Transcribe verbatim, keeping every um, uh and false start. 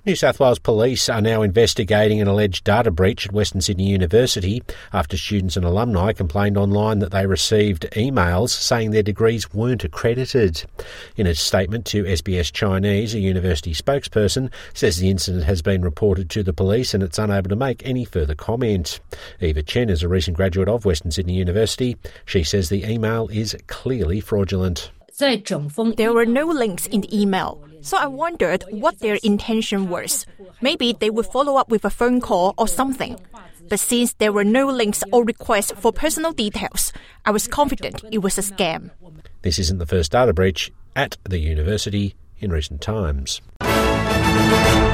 New South Wales Police are now investigating an alleged data breach at Western Sydney University after students and alumni complained online that they received emails saying their degrees weren't accredited. In a statement to S B S Chinese, a university spokesperson says the incident has been reported to the police and it's unable to make any further comment. Eva Chen is a recent graduate of Western Sydney University. She says the email is clearly fraudulent. There were no links in the email, so I wondered what their intention was. Maybe they would follow up with a phone call or something. But since there were no links or requests for personal details, I was confident it was a scam. This isn't the first data breach at the university in recent times.